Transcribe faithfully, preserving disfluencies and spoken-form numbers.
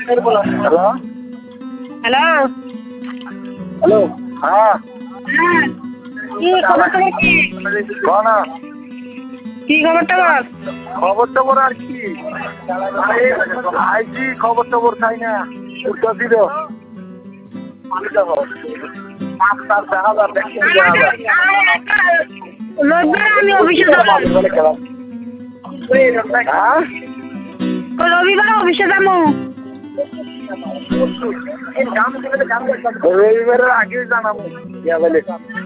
hello hello hello হ্যাঁ কি খবর টবর কি না কি খবর টবর খবর টবর আর কি আইসি খবর টবর খাই না উঠতেছি তো রবিবার আমি অফিসে যাবো হ্যাঁ রবিবার অফিসে যাবো রবিবারের আগে জানাবো